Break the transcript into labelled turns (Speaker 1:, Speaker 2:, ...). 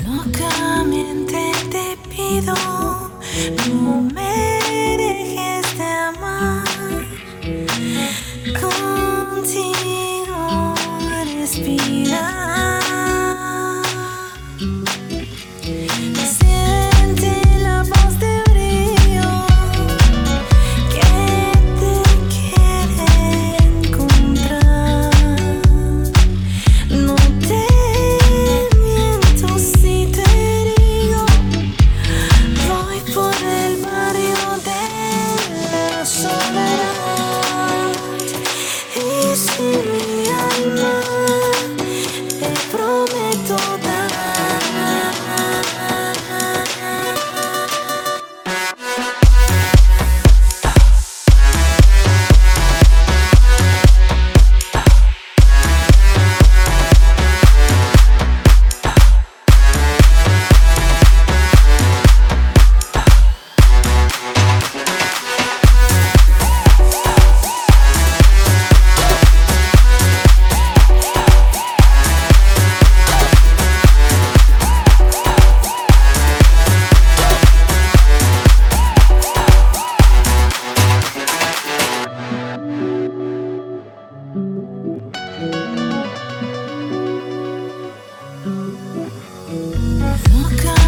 Speaker 1: Locamente te pido, no me dejes de amar. Contigo respirar. Siente la voz de brillo que te quiere encontrar. No te miento si te digo, voy por el barrio de la soledad. Y sin mi alma te prometo dar. Loca